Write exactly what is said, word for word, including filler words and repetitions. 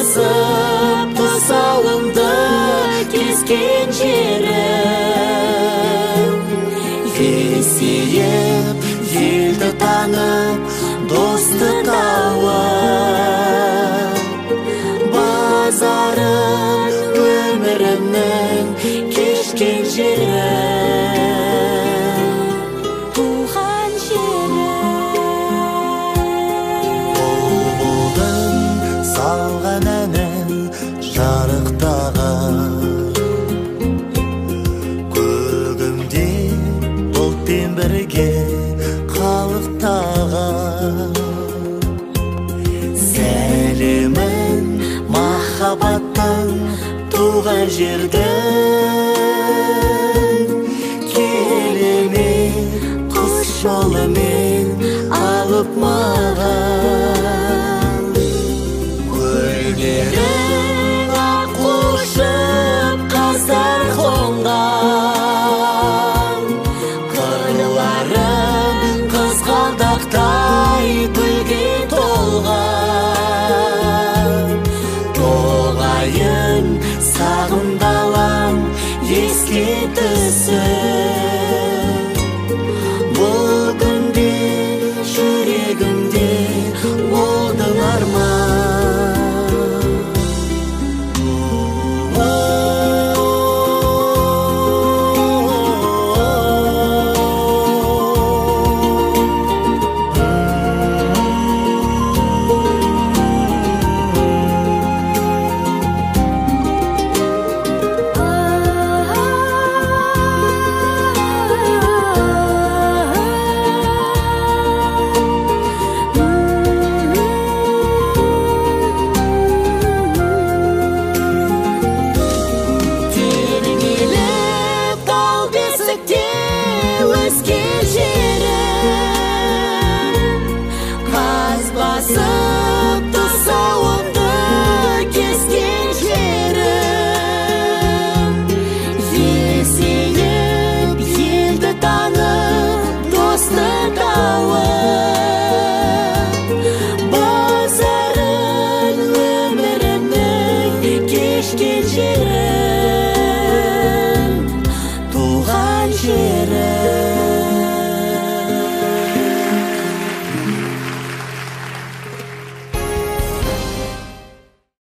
басып тұсауымды кескен жерім. Есейіп, елді танып, досты тауып, базарым өмірімнің кешкен жерім, туған жерім. Бұлбұлдың салған әнін жарықтаған, көгімде бұлтпен бірге қалықтаған. Сәлемін махаббаттың туған жердің, келеме құс жолымен алып маған. Көлдерің аққушып қаздар қонған, қырларың қызғалдақтай гүлге толған. Тоғайын сағындалам еске түсіп, бұл күнде жүрегімде болдың арман. Басып тұсауымды кескен жерім, есейіп, елді танып, досты тауып, базарын өмірімнің кешкен жерім.